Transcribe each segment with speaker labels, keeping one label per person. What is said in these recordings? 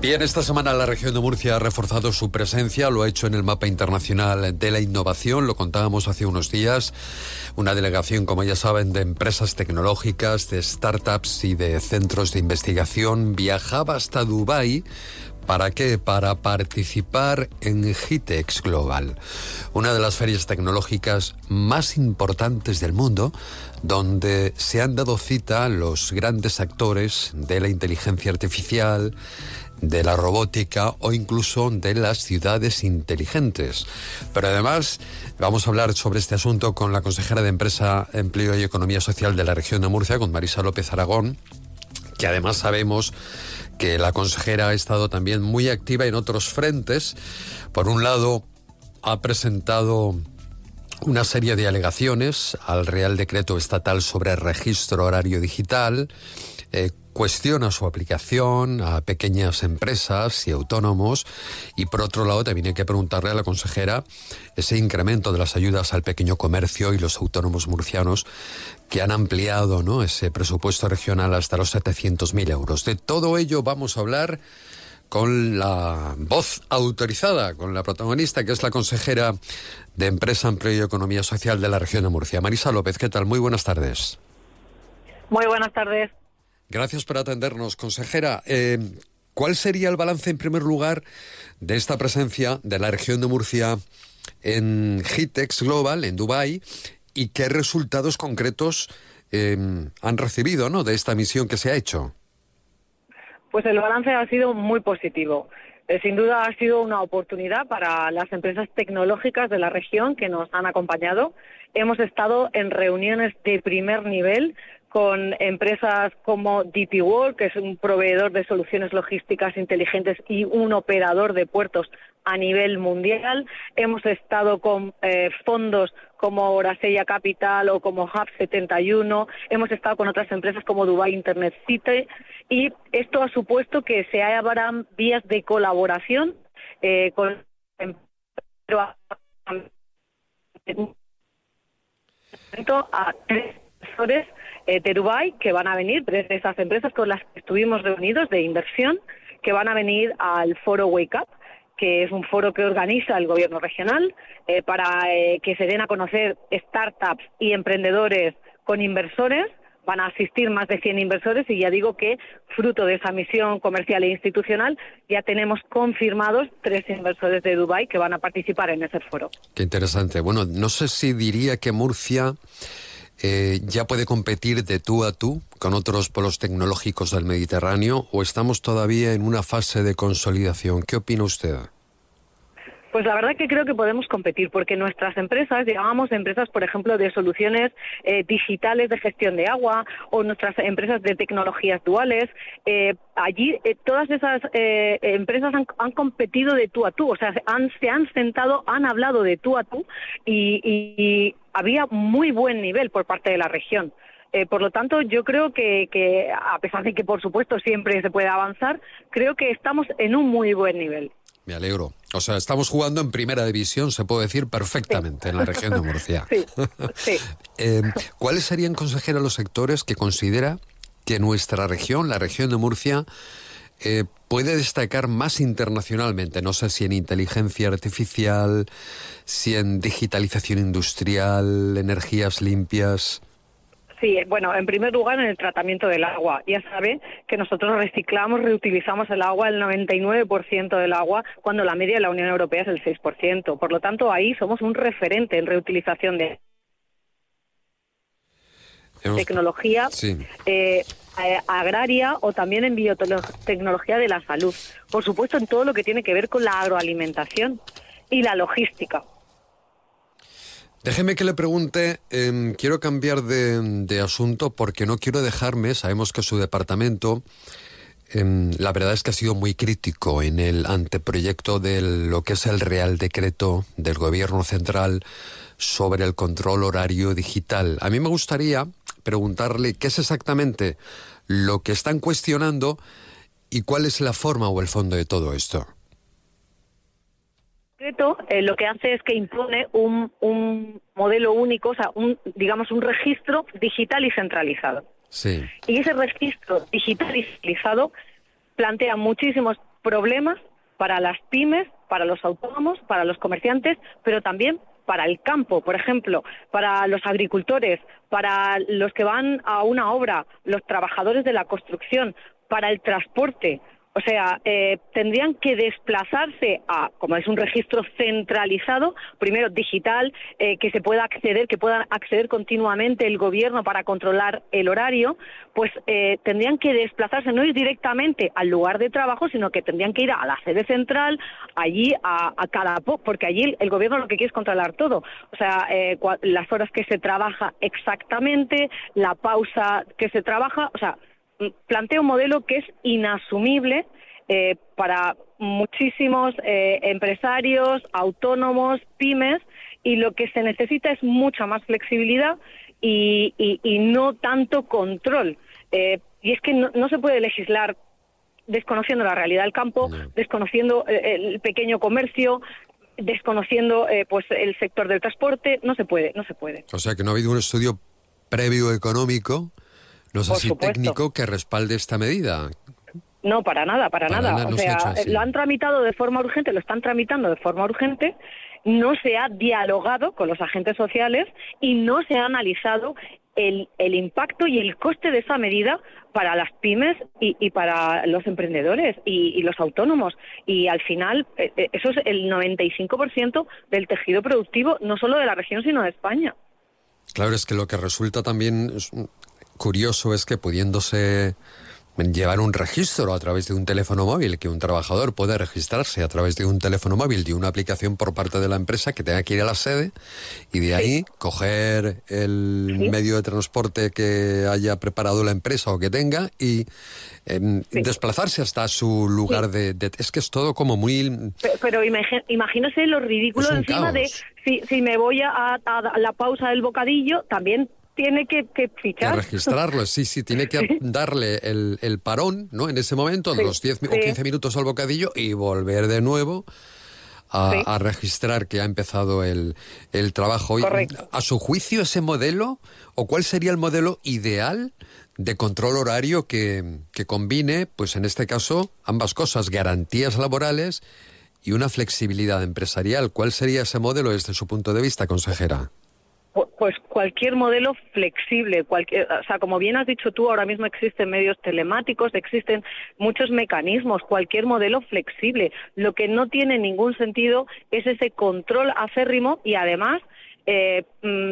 Speaker 1: Bien, esta semana la región de Murcia ha reforzado su presencia, lo ha hecho en el mapa internacional de la innovación, lo contábamos hace unos días. Una delegación, como ya saben, de empresas tecnológicas, de startups y de centros de investigación viajaba hasta Dubái. ¿Para qué? Para participar en GITEX Global, una de las ferias tecnológicas más importantes del mundo, donde se han dado cita los grandes actores de la inteligencia artificial, de la robótica o incluso de las ciudades inteligentes. Pero además vamos a hablar sobre este asunto con la consejera de Empresa, Empleo y Economía Social de la región de Murcia, con Marisa López Aragón, que además sabemos que la consejera ha estado también muy activa en otros frentes. Por un lado, ha presentado una serie de alegaciones al Real Decreto Estatal sobre el Registro Horario Digital, cuestiona su aplicación a pequeñas empresas y autónomos, y por otro lado también hay que preguntarle a la consejera ese incremento de las ayudas al pequeño comercio y los autónomos murcianos que han ampliado, ¿no?, ese presupuesto regional hasta los 700.000 euros. De todo ello vamos a hablar con la voz autorizada, con la protagonista, que es la consejera de Empresa, Empleo y Economía Social de la región de Murcia. Marisa López, ¿qué tal? Muy buenas tardes.
Speaker 2: Muy buenas tardes.
Speaker 1: Gracias por atendernos, consejera. ¿Cuál sería el balance, en primer lugar, de esta presencia de la región de Murcia en GITEX Global, en Dubái, y qué resultados concretos han recibido, ¿no?, de esta misión que se ha hecho?
Speaker 2: Pues el balance ha sido muy positivo. Sin duda ha sido una oportunidad para las empresas tecnológicas de la región que nos han acompañado. Hemos estado en reuniones de primer nivel con empresas como DP World, que es un proveedor de soluciones logísticas inteligentes y un operador de puertos a nivel mundial. Hemos estado con fondos como Orasella Capital o como Hub 71. Hemos estado con otras empresas como Dubai Internet City, y esto ha supuesto que se abran vías de colaboración con a tres inversores de Dubái que van a venir, de esas empresas con las que estuvimos reunidos de inversión, que van a venir al foro Wake Up, que es un foro que organiza el gobierno regional para que se den a conocer startups y emprendedores con inversores. Van a asistir más de 100 inversores y ya digo que, fruto de esa misión comercial e institucional, ya tenemos confirmados 3 inversores de Dubái que van a participar en ese foro.
Speaker 1: Qué interesante. Bueno, no sé si diría que Murcia ya puede competir de tú a tú con otros polos tecnológicos del Mediterráneo, o estamos todavía en una fase de consolidación. ¿Qué opina usted?
Speaker 2: Pues la verdad que creo que podemos competir, porque nuestras empresas, llamamos empresas, por ejemplo, de soluciones digitales de gestión de agua, o nuestras empresas de tecnologías duales, allí todas esas empresas han competido de tú a tú, o sea, se han sentado, han hablado de tú a tú, y había muy buen nivel por parte de la región. Por lo tanto, yo creo que a pesar de que, por supuesto, siempre se puede avanzar, creo que estamos en un muy buen nivel.
Speaker 1: Me alegro. O sea, estamos jugando en primera división, se puede decir perfectamente, sí, en la región de Murcia.
Speaker 2: Sí, sí.
Speaker 1: ¿Cuáles serían, consejera, los sectores que considera que nuestra región, la región de Murcia, puede destacar más internacionalmente? No sé si en inteligencia artificial, si en digitalización industrial, energías limpias.
Speaker 2: Sí, bueno, en primer lugar, en el tratamiento del agua. Ya sabe que nosotros reciclamos, reutilizamos el agua, el 99% del agua, cuando la media de la Unión Europea es el 6%. Por lo tanto, ahí somos un referente en reutilización de tecnología, sí, agraria, o también en biotecnología de la salud. Por supuesto, en todo lo que tiene que ver con la agroalimentación y la logística.
Speaker 1: Déjeme que le pregunte, quiero cambiar de asunto porque no quiero dejarme, sabemos que su departamento, la verdad es que ha sido muy crítico en el anteproyecto de lo que es el Real Decreto del Gobierno Central sobre el control horario digital. A mí me gustaría preguntarle qué es exactamente lo que están cuestionando y cuál es la forma o el fondo de todo esto.
Speaker 2: Lo que hace es que impone un modelo único, o sea, un registro digital y centralizado.
Speaker 1: Sí.
Speaker 2: Y ese registro digital y centralizado plantea muchísimos problemas para las pymes, para los autónomos, para los comerciantes, pero también para el campo, por ejemplo, para los agricultores, para los que van a una obra, los trabajadores de la construcción, para el transporte. O sea, tendrían que desplazarse a, como es un registro centralizado, primero digital, que pueda acceder continuamente el gobierno para controlar el horario, pues tendrían que desplazarse, no ir directamente al lugar de trabajo, sino que tendrían que ir a la sede central, allí a cada porque allí el gobierno lo que quiere es controlar todo. O sea, las horas que se trabaja exactamente, la pausa que se trabaja, o sea, plantea un modelo que es inasumible para muchísimos empresarios, autónomos, pymes, y lo que se necesita es mucha más flexibilidad y no tanto control. Y es que no se puede legislar desconociendo la realidad del campo, desconociendo el pequeño comercio, desconociendo pues el sector del transporte. No se puede.
Speaker 1: O sea que no ha habido un estudio previo económico, no sé si técnico, que respalde esta medida.
Speaker 2: No, para nada. O sea, lo han tramitado de forma urgente, lo están tramitando de forma urgente, no se ha dialogado con los agentes sociales y no se ha analizado el impacto y el coste de esa medida para las pymes y para los emprendedores y los autónomos. Y al final, eso es el 95% del tejido productivo, no solo de la región, sino de España.
Speaker 1: Claro, es que lo que resulta también curioso es que pudiéndose llevar un registro a través de un teléfono móvil, que un trabajador puede registrarse a través de un teléfono móvil, de una aplicación por parte de la empresa, que tenga que ir a la sede y de ahí coger el medio de transporte que haya preparado la empresa o que tenga y desplazarse hasta su lugar de... Es que es todo como muy...
Speaker 2: Pero imagínese lo ridículo encima de si me voy a la pausa del bocadillo, también tiene que fichar.
Speaker 1: Que registrarlo, sí, tiene que darle el parón, ¿no? En ese momento, de los 10 o 15 minutos al bocadillo y volver de nuevo a registrar que ha empezado el trabajo.
Speaker 2: Correcto.
Speaker 1: ¿A su juicio ese modelo, o cuál sería el modelo ideal de control horario que combine, pues en este caso, ambas cosas, garantías laborales y una flexibilidad empresarial? ¿Cuál sería ese modelo desde su punto de vista, consejera?
Speaker 2: Pues cualquier modelo flexible, o sea, como bien has dicho tú, ahora mismo existen medios telemáticos, existen muchos mecanismos, cualquier modelo flexible. Lo que no tiene ningún sentido es ese control acérrimo y además que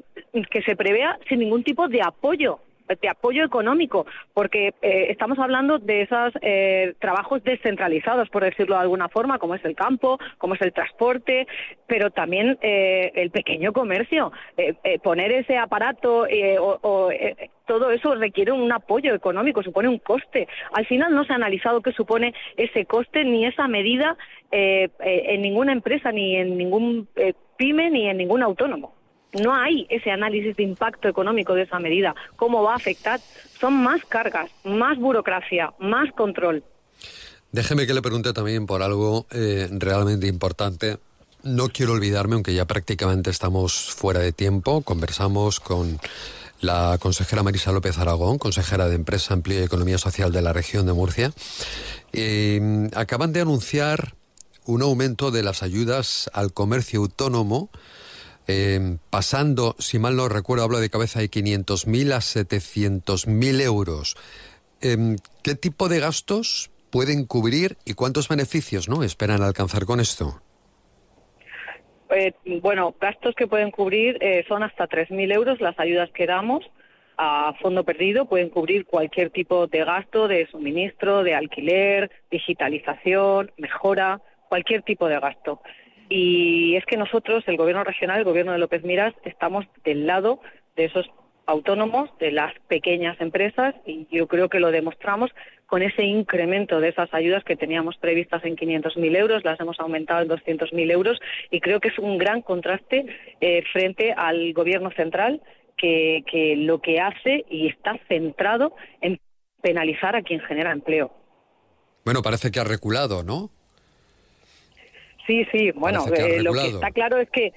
Speaker 2: se prevea sin ningún tipo de apoyo económico, porque estamos hablando de esos trabajos descentralizados, por decirlo de alguna forma, como es el campo, como es el transporte, pero también el pequeño comercio. Poner ese aparato todo eso requiere un apoyo económico, supone un coste. Al final no se ha analizado qué supone ese coste ni esa medida en ninguna empresa, ni en ningún pyme, ni en ningún autónomo. No hay ese análisis de impacto económico de esa medida. ¿Cómo va a afectar? Son más cargas, más burocracia, más control.
Speaker 1: Déjeme que le pregunte también por algo realmente importante. No quiero olvidarme, aunque ya prácticamente estamos fuera de tiempo. Conversamos con la consejera Marisa López Aragón, consejera de Empresa, Empleo y Economía Social de la región de Murcia. Acaban de anunciar un aumento de las ayudas al comercio autónomo, pasando, si mal no recuerdo, hablo de cabeza, de 500.000 a 700.000 euros. ¿Qué tipo de gastos pueden cubrir y cuántos beneficios, ¿no?, esperan alcanzar con esto?
Speaker 2: Bueno, gastos que pueden cubrir son hasta 3.000 euros las ayudas que damos a fondo perdido. Pueden cubrir cualquier tipo de gasto, de suministro, de alquiler, digitalización, mejora, cualquier tipo de gasto. Y es que nosotros, el Gobierno regional, el Gobierno de López Miras, estamos del lado de esos autónomos, de las pequeñas empresas, y yo creo que lo demostramos con ese incremento de esas ayudas que teníamos previstas en 500.000 euros, las hemos aumentado en 200.000 euros, y creo que es un gran contraste frente al Gobierno central, que lo que hace y está centrado en penalizar a quien genera empleo.
Speaker 1: Bueno, parece que ha reculado, ¿no?
Speaker 2: Sí, bueno, lo que está claro es que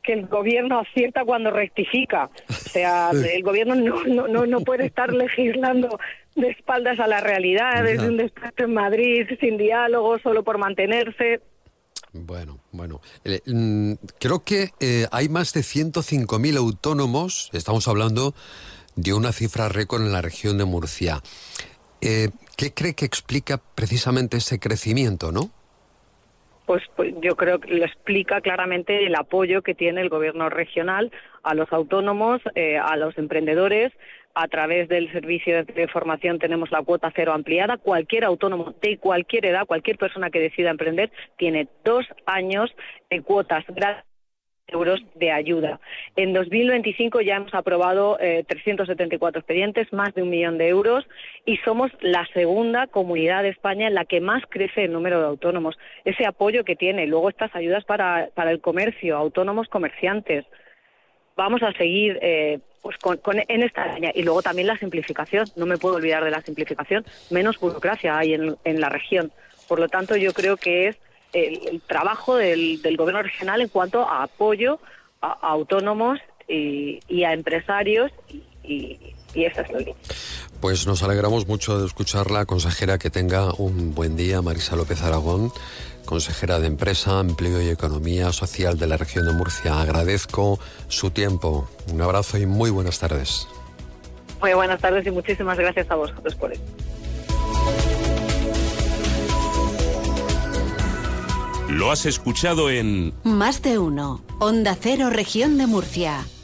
Speaker 2: que el gobierno acierta cuando rectifica. O sea, el gobierno no puede estar legislando de espaldas a la realidad, desde un despacho en Madrid, sin diálogo, solo por mantenerse.
Speaker 1: Bueno. Creo que hay más de 105.000 autónomos. Estamos hablando de una cifra récord en la región de Murcia. ¿Qué cree que explica precisamente ese crecimiento, no?
Speaker 2: Pues yo creo que lo explica claramente el apoyo que tiene el gobierno regional a los autónomos, a los emprendedores. A través del servicio de formación tenemos la cuota cero ampliada. Cualquier autónomo de cualquier edad, cualquier persona que decida emprender, tiene 2 años de cuotas gratis euros de ayuda. En 2025 ya hemos aprobado 374 expedientes, más de 1 millón de euros, y somos la segunda comunidad de España en la que más crece el número de autónomos. Ese apoyo que tiene, luego estas ayudas para el comercio, autónomos comerciantes. Vamos a seguir en esta línea. Y luego también la simplificación. No me puedo olvidar de la simplificación. Menos burocracia hay en la región. Por lo tanto, yo creo que es el trabajo del gobierno regional en cuanto a apoyo a autónomos y a empresarios y esa es la línea.
Speaker 1: Pues nos alegramos mucho de escucharla, consejera. Que tenga un buen día, Marisa López Aragón, consejera de Empresa, Empleo y Economía Social de la región de Murcia. Agradezco su tiempo. Un abrazo y muy buenas tardes.
Speaker 2: Muy buenas tardes y muchísimas gracias a vosotros por esto.
Speaker 3: Lo has escuchado en
Speaker 4: Más de Uno, Onda Cero, Región de Murcia.